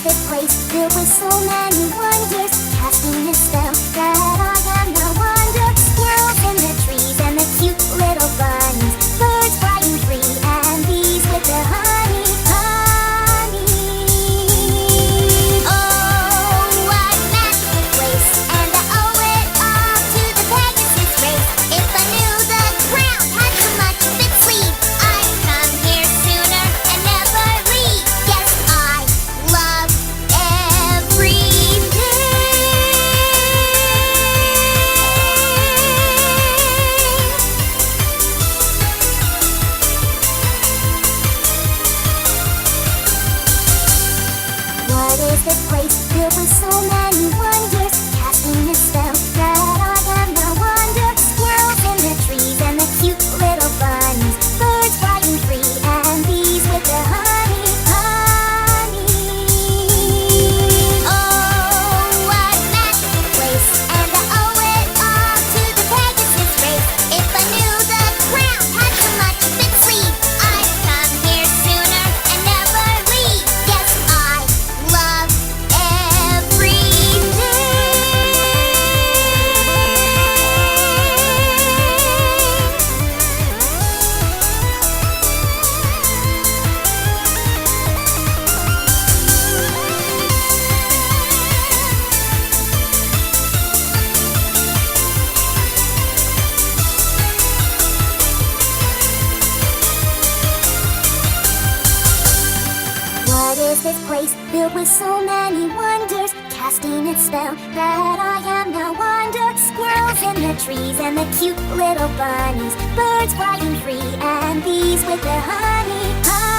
is this place filled with so many wonders, casting a spell that I am no wonder. Squirrels in the trees and the cute little bunnies, birds flying free and bees with their honey, honey. Oh, what a magical place, and I owe it all to the Pegasus race. If I knew the crown had so much up its sleeve, I'd come here sooner and never leave. Yes, I love every day. What is this place filled with so many wonders, casting a spell that I am no wonder. Squirrels in the trees and the cute little bunnies, birds flying free and bees with their honey, honey. Oh, what a magical place, and I owe it all to the Pegasus race. If I knew the crown had so much up its sleeve, I'd come here sooner and never leave. Yes, I love every day. What is this place filled with so many wonders, casting its spell that I am no wonder. Squirrels in the trees and the cute little bunnies, birds flying free and bees with their honey, honey.